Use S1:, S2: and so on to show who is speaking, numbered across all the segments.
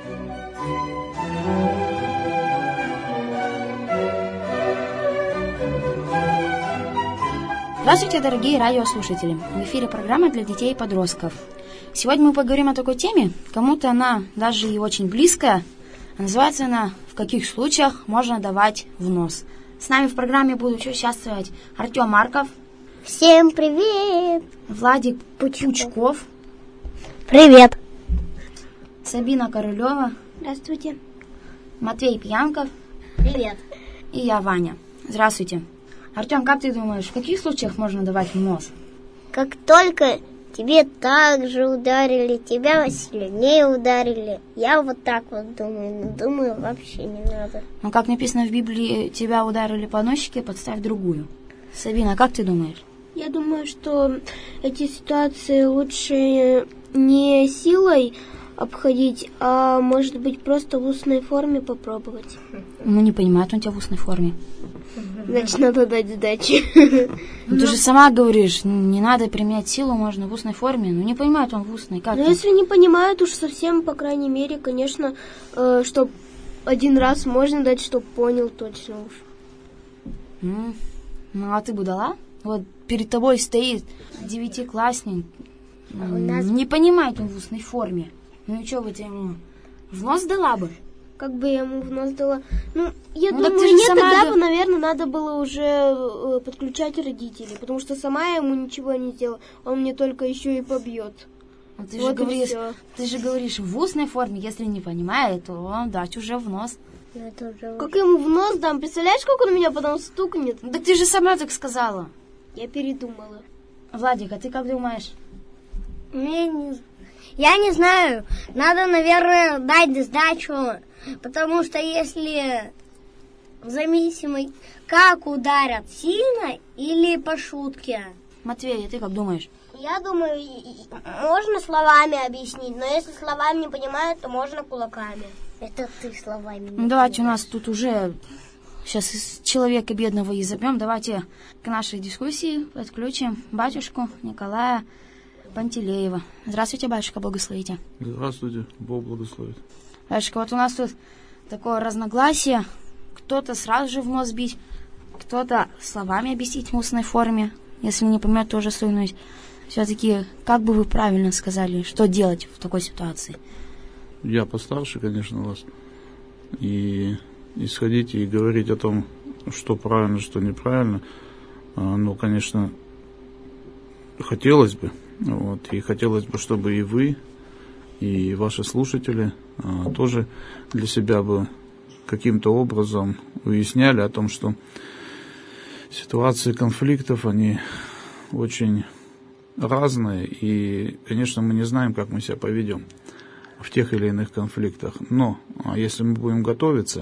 S1: Здравствуйте, дорогие радиослушатели! В эфире программа для детей и подростков. Сегодня мы поговорим о такой теме, кому-то она даже и очень близкая. Называется она «В каких случаях можно давать в нос?». С нами в программе будут участвовать Артем Марков.
S2: Всем привет!
S1: Владик Пучков.
S2: Привет!
S1: Сабина Королева.
S2: Здравствуйте!
S1: Матвей Пьянков.
S2: Привет!
S1: И я, Ваня. Здравствуйте! Артем, как ты думаешь, в каких случаях можно давать в нос?
S2: Как только тебе так же ударили, тебя сильнее ударили. Я вот так вот думаю, но думаю, вообще не надо.
S1: Ну, как написано в Библии, тебя ударили по носике, подставь другую. Сабина, как ты думаешь?
S3: Я думаю, что эти ситуации лучше не силой обходить, а может быть просто в устной форме попробовать.
S1: Ну, не понимает он тебя в устной форме.
S3: Значит, надо дать сдачи.
S1: Ну, ты же сама говоришь, не надо применять силу, можно в устной форме. Ну, не понимает он в устной. Как?
S3: Но если не понимают, уж совсем, по крайней мере, конечно, чтоб один раз можно дать, чтоб понял точно уж.
S1: Ну, а ты бы дала? Вот перед тобой стоит 9-классник. Не понимает он в устной форме. Ну и что бы ты ему в нос дала бы?
S3: Как бы я ему в нос дала? Ну, я
S1: Ну,
S3: думаю, нет, тогда бы, наверное, надо было уже подключать родителей, потому что сама я ему ничего не сделала, он мне только еще и побьет.
S1: Ну, ты,
S3: вот
S1: же говоришь в устной форме, если не понимает, то дать уже в нос.
S3: Как я ему в нос дам? Представляешь, как он меня потом стукнет?
S1: Да ты же сама так сказала.
S3: Я передумала.
S1: Владик, а ты как думаешь?
S2: Я не знаю. Надо, наверное, дать сдачу, потому что если зависимо, как ударят, сильно или по шутке.
S1: Матвей, а ты как думаешь?
S2: Я думаю, можно словами объяснить, но если словами не понимают, то можно кулаками. Это ты словами не понимаешь.
S1: Давайте у нас тут уже сейчас из человека бедного изобьем. Давайте к нашей дискуссии подключим батюшку Николая Пантелеева. Здравствуйте, батюшка, благословите.
S4: Здравствуйте, Бог благословит.
S1: Батюшка, вот у нас тут такое разногласие. Кто-то сразу же в нос бить, кто-то словами объяснить в устной форме. Если не поймет, тоже сунуть. Все-таки, как бы вы правильно сказали, что делать в такой ситуации?
S4: Я постарше, конечно, вас. И исходить и говорить о том, что правильно, что неправильно, ну, конечно, хотелось бы. Вот, и хотелось бы, чтобы и вы, и ваши слушатели тоже для себя бы каким-то образом уясняли о том, что ситуации конфликтов, они очень разные, и, конечно, мы не знаем, как мы себя поведем в тех или иных конфликтах. Но если мы будем готовиться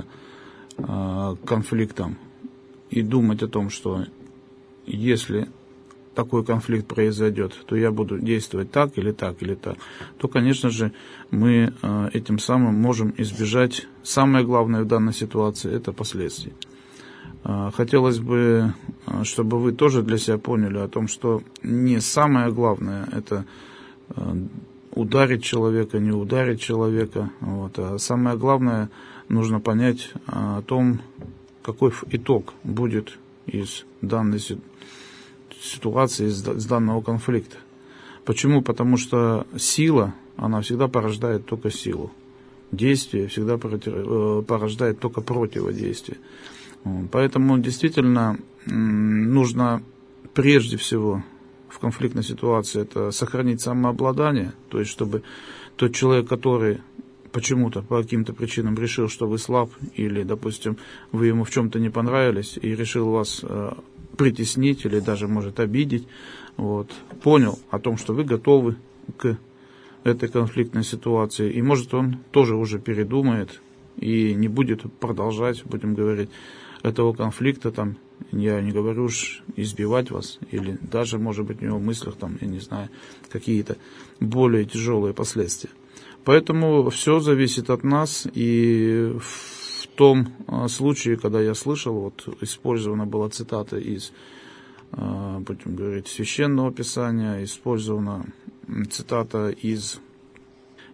S4: к конфликтам и думать о том, что если такой конфликт произойдет, то я буду действовать так или так, или так, то, конечно же, мы этим самым можем избежать. Самое главное в данной ситуации – это последствия. Хотелось бы, чтобы вы тоже для себя поняли о том, что не самое главное – это ударить человека, не ударить человека. Вот. А самое главное, нужно понять о том, какой итог будет из данной ситуации, из данного конфликта. Почему? Потому что сила, она всегда порождает только силу. Действие всегда порождает только противодействие. Поэтому действительно нужно прежде всего в конфликтной ситуации это сохранить самообладание, то есть чтобы тот человек, который почему-то по каким-то причинам решил, что вы слаб, или, допустим, вы ему в чем-то не понравились и решил вас притеснить или даже может обидеть, вот, понял о том, что вы готовы к этой конфликтной ситуации, и может он тоже уже передумает и не будет продолжать, будем говорить, этого конфликта, там, я не говорю уж избивать вас, или даже, может быть, у него в мыслях, там, я не знаю, какие-то более тяжелые последствия. Поэтому все зависит от нас, и в том случае, когда я слышал, вот использована была цитата из, будем говорить, Священного Писания, использована цитата из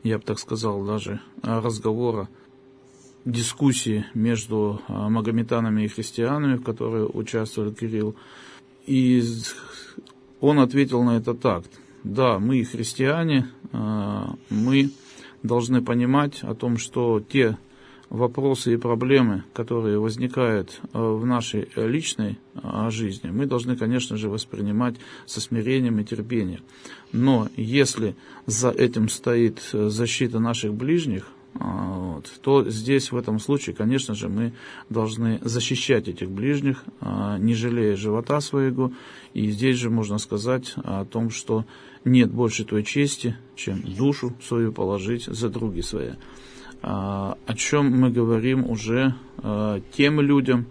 S4: я бы так сказал, даже разговора, дискуссии между магометанами и христианами, в которой участвовал Кирилл. И он ответил на это так: да, мы христиане, мы должны понимать о том, что те вопросы и проблемы, которые возникают в нашей личной жизни, мы должны, конечно же, воспринимать со смирением и терпением. Но если за этим стоит защита наших ближних, то здесь, в этом случае, конечно же, мы должны защищать этих ближних, не жалея живота своего. И здесь же можно сказать о том, что нет больше той чести, чем душу свою положить за други свои. О чем мы говорим уже тем людям,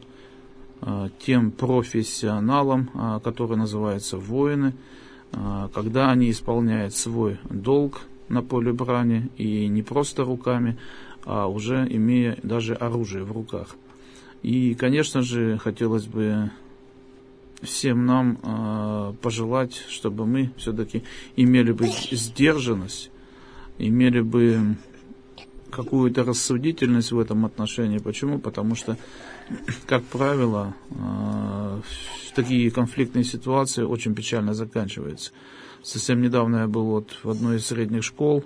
S4: тем профессионалам, которые называются воины, когда они исполняют свой долг на поле брани, и не просто руками, а уже имея даже оружие в руках. И, конечно же, хотелось бы всем нам пожелать, чтобы мы все-таки имели бы сдержанность, имели бы какую-то рассудительность в этом отношении. Почему? Потому что, как правило, такие конфликтные ситуации очень печально заканчиваются. Совсем недавно я был в одной из средних школ,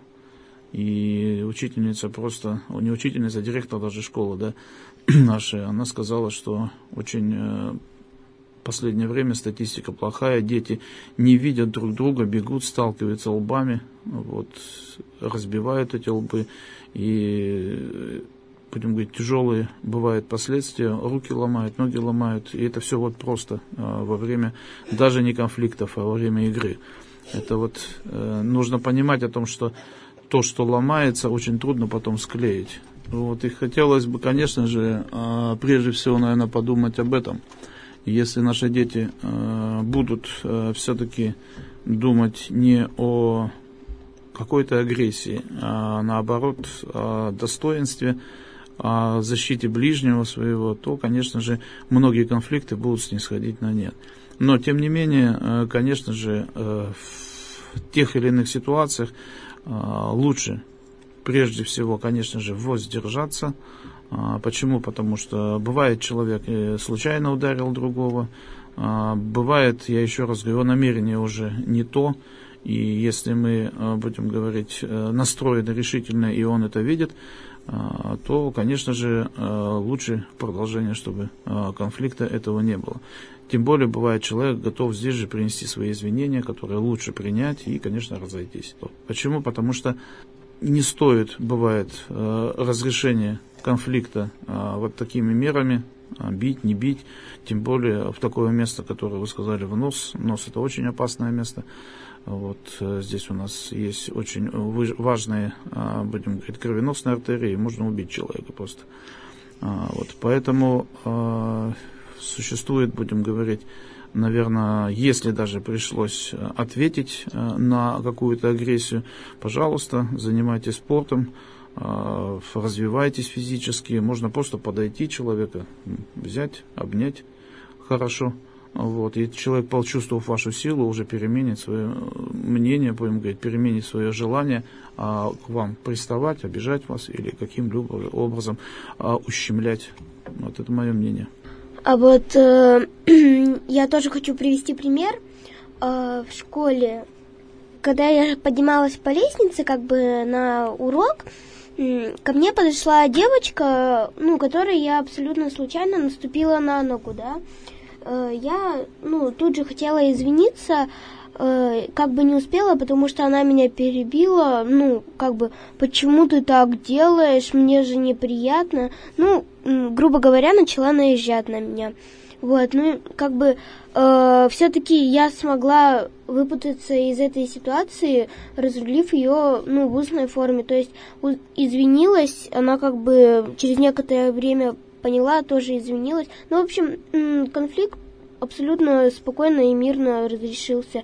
S4: и учительница просто, не учительница, а директор даже школы, да, нашей, она сказала, что очень в последнее время статистика плохая, дети не видят друг друга, бегут, сталкиваются лбами, разбивают эти лбы, и, будем говорить, тяжелые бывают последствия, руки ломают, ноги ломают, и это все просто во время даже не конфликтов, а во время игры. Это нужно понимать о том, что то, что ломается, очень трудно потом склеить. И хотелось бы, конечно же, прежде всего, наверное, подумать об этом. Если наши дети будут все-таки думать не о какой-то агрессии, а наоборот о достоинстве, о защите ближнего своего, то, конечно же, многие конфликты будут снисходить на нет. Но, тем не менее, конечно же, в тех или иных ситуациях лучше, прежде всего, конечно же, воздержаться. Почему? Потому что бывает, человек случайно ударил другого, бывает, я еще раз говорю, намерение уже не то, и если мы будем говорить настроены решительно, и он это видит, то, конечно же, лучше продолжение, чтобы конфликта этого не было. Тем более, бывает, человек готов здесь же принести свои извинения, которые лучше принять и, конечно, разойтись. Почему? Потому что не стоит, бывает, разрешение конфликта такими мерами, бить, не бить, тем более в такое место, которое вы сказали, в нос. Нос — это очень опасное место. Здесь у нас есть очень важные, будем говорить, кровеносные артерии, можно убить человека просто. Поэтому существует, будем говорить, наверное, если даже пришлось ответить на какую-то агрессию, пожалуйста, занимайтесь спортом, развивайтесь физически, можно просто подойти человека, взять, обнять хорошо. И человек, почувствовав вашу силу, уже переменит свое мнение, будем говорить, переменит свое желание к вам приставать, обижать вас или каким-либо образом ущемлять. Это мое мнение.
S3: Я тоже хочу привести пример. В школе, когда я поднималась по лестнице на урок, ко мне подошла девочка, которой я абсолютно случайно наступила на ногу, да. Я, тут же хотела извиниться, не успела, потому что она меня перебила, почему ты так делаешь, мне же неприятно, грубо говоря, начала наезжать на меня. Все-таки я смогла выпутаться из этой ситуации, разрулив ее, в устной форме, то есть извинилась, она через некоторое время поняла, тоже извинилась. В общем, конфликт абсолютно спокойно и мирно разрешился.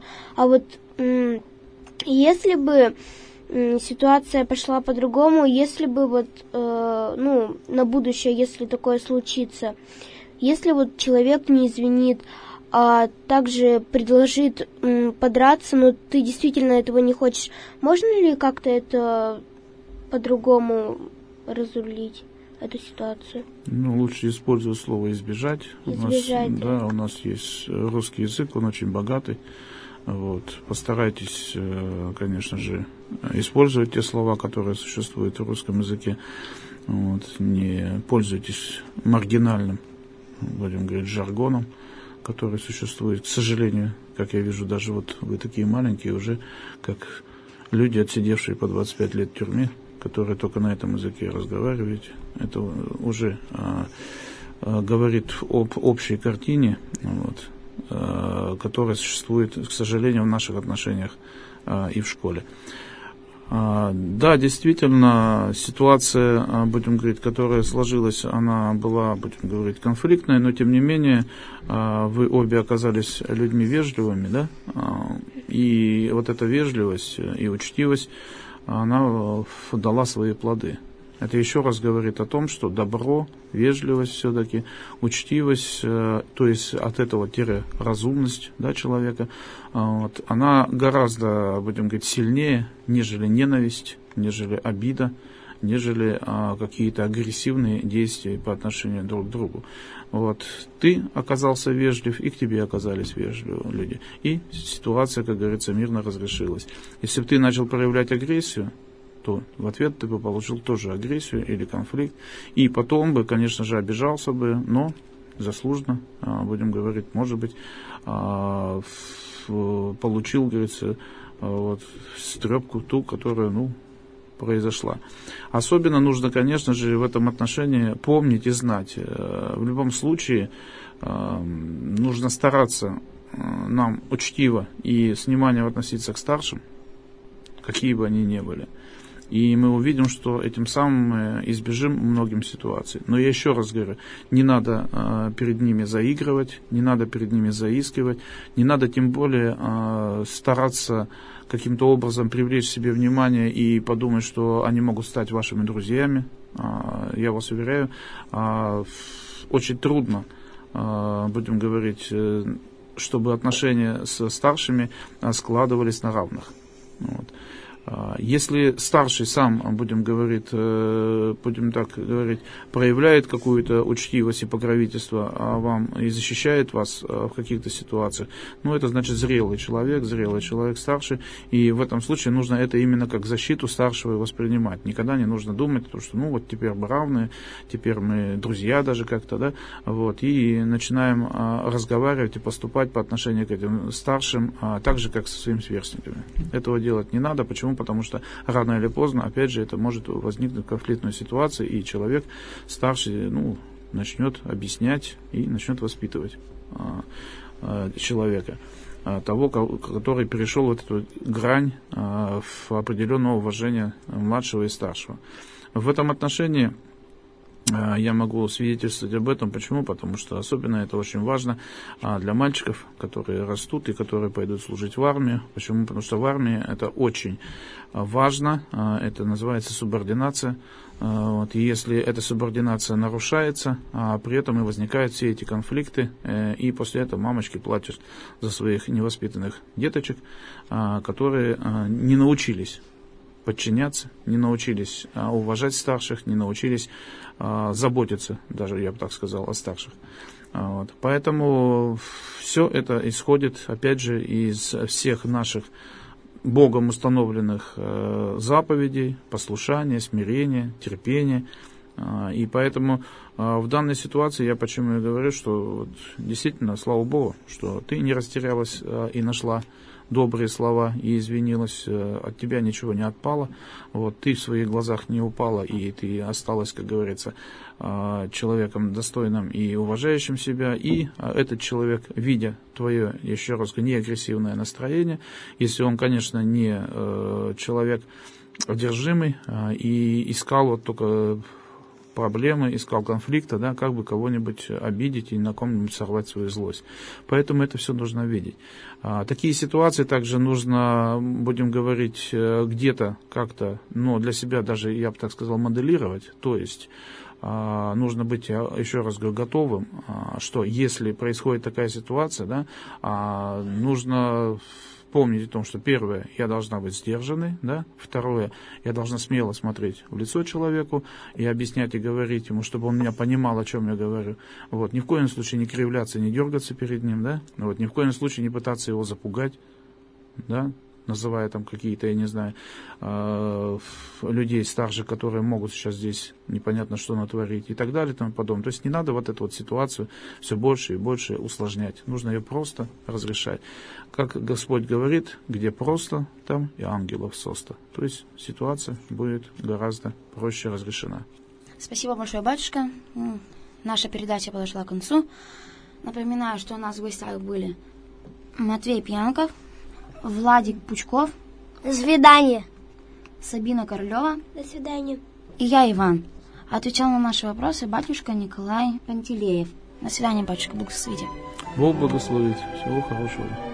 S3: Если бы ситуация пошла по-другому, если бы на будущее, если такое случится, если человек не извинит, а также предложит подраться, но ты действительно этого не хочешь, можно ли как-то это по-другому разрулить эту ситуацию?
S4: Ну, лучше использовать слово «избежать».
S3: Избежать, да.
S4: У нас есть русский язык, он очень богатый. Вот. Постарайтесь, конечно же, использовать те слова, которые существуют в русском языке. Вот. Не пользуйтесь маргинальным, будем говорить, жаргоном, который существует. К сожалению, как я вижу, даже вот вы такие маленькие уже, как люди, отсидевшие по 25 лет в тюрьме, которые только на этом языке разговаривают. Это уже говорит об общей картине, вот, которая существует, к сожалению, в наших отношениях и в школе. Да, действительно, ситуация, будем говорить, которая сложилась, она была, будем говорить, конфликтная, но тем не менее вы обе оказались людьми вежливыми, да, и вот эта вежливость и учтивость, она дала свои плоды. Это еще раз говорит о том, что добро, вежливость все-таки, учтивость, то есть от этого разумность, да, человека, вот, она гораздо, будем говорить, сильнее, нежели ненависть, нежели обида, нежели какие-то агрессивные действия по отношению друг к другу. Вот, ты оказался вежлив, и к тебе оказались вежливые люди. И ситуация, как говорится, мирно разрешилась. Если бы ты начал проявлять агрессию, то в ответ ты бы получил тоже агрессию или конфликт. И потом бы, конечно же, обижался бы, но заслуженно, будем говорить, может быть, получил, говорится, вот, стрепку ту, которая, произошла. Особенно нужно, конечно же, в этом отношении помнить и знать. В любом случае нужно стараться нам учтиво и с вниманием относиться к старшим, какие бы они ни были. И мы увидим, что этим самым мы избежим многим ситуаций. Но я еще раз говорю, не надо перед ними заигрывать, не надо перед ними заискивать, не надо тем более стараться каким-то образом привлечь себе внимание и подумать, что они могут стать вашими друзьями. Я вас уверяю, очень трудно, будем говорить, чтобы отношения со старшими складывались на равных. Вот. Если старший сам, будем так говорить, проявляет какую-то учтивость и покровительство вам и защищает вас в каких-то ситуациях, это значит зрелый человек старший, и в этом случае нужно это именно как защиту старшего воспринимать. Никогда не нужно думать, что теперь мы равны, теперь мы друзья даже как-то, да, вот, и начинаем разговаривать и поступать по отношению к этим старшим так же, как со своими сверстниками. Этого делать не надо. Почему? Потому что рано или поздно, опять же, это может возникнуть конфликтная ситуация, и человек старший, начнет объяснять и начнет воспитывать человека, того, который перешел вот эту грань в определенное уважение младшего и старшего. В этом отношении я могу свидетельствовать об этом. Почему? Потому что особенно это очень важно для мальчиков, которые растут и которые пойдут служить в армию. Почему? Потому что в армии это очень важно. Это называется субординация. Вот, и если эта субординация нарушается, при этом и возникают все эти конфликты, и после этого мамочки плачут за своих невоспитанных деточек, которые не научились подчиняться, не научились уважать старших, не научились заботиться, даже я бы так сказал, о старших. Вот. Поэтому все это исходит, опять же, из всех наших Богом установленных заповедей, послушания, смирения, терпения. И поэтому в данной ситуации я почему и говорю, что действительно, слава Богу, что ты не растерялась и нашла добрые слова и извинилась, от тебя ничего не отпало, вот, ты в своих глазах не упала, и ты осталась, как говорится, человеком достойным и уважающим себя, и этот человек, видя твое, еще раз говорю, неагрессивное настроение, если он, конечно, не человек одержимый и искал вот только проблемы, искал конфликта, да, как бы кого-нибудь обидеть и на ком-нибудь сорвать свою злость. Поэтому это все нужно видеть. Такие ситуации также нужно, будем говорить, где-то как-то, для себя даже, я бы так сказал, моделировать. То есть нужно быть, еще раз говорю, готовым, что если происходит такая ситуация, да, нужно помнить о том, что первое, я должна быть сдержанной, да, второе, я должна смело смотреть в лицо человеку и объяснять и говорить ему, чтобы он меня понимал, о чем я говорю. Вот, ни в коем случае не кривляться, не дергаться перед ним, да, вот, ни в коем случае не пытаться его запугать, да, называя там какие-то, я не знаю, людей старше, которые могут сейчас здесь непонятно что натворить и так далее и тому подобное. То есть не надо вот эту вот ситуацию все больше и больше усложнять. Нужно ее просто разрешать. Как Господь говорит, где просто, там и ангелов состо. То есть ситуация будет гораздо проще разрешена.
S1: Спасибо большое, батюшка. Наша передача подошла к концу. Напоминаю, что у нас в гостях были Матвей Пьянков, Владик Пучков.
S2: До свидания.
S1: Сабина Королева.
S3: До свидания.
S1: И я, Иван. Отвечал на наши вопросы батюшка Николай Пантелеев. До свидания, батюшка. Бог благословите.
S4: Бог благословит. Всего хорошего.